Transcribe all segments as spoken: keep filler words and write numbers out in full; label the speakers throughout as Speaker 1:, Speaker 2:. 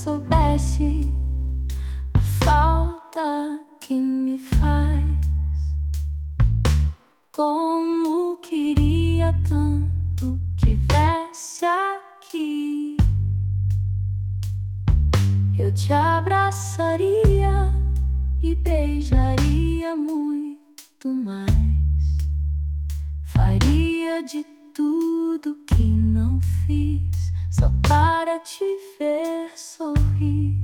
Speaker 1: soubesse a falta que me faz. Como queria tanto que tivesse aqui, eu te abraçaria e beijaria muito mais. Faria de tudo que não fiz só para te ver sorrir.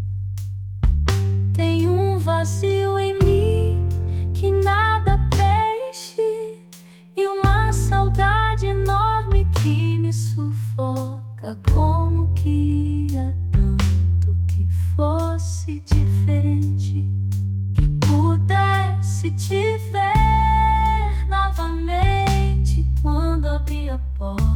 Speaker 1: Tem um vazio em mim que nada preenche e uma saudade enorme que me sufoca. Como queria tanto que fosse diferente, que pudesse te ver novamente quando abri a porta.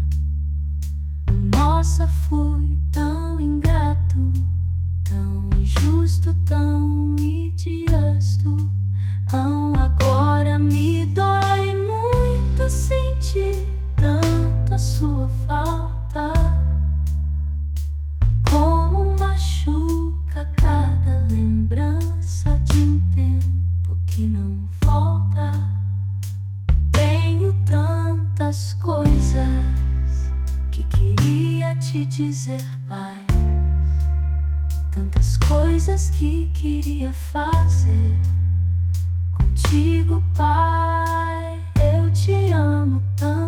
Speaker 1: Nossa, fui tão ingrato, tão injusto, tão injusto. Ah, agora me dói muito sentir tanto a sua falta. Como machuca cada lembrança de um tempo que não volta. Tenho tantas coisas que queria te dizer, pai. Tantas coisas que queria fazer contigo, pai. Eu te amo tanto.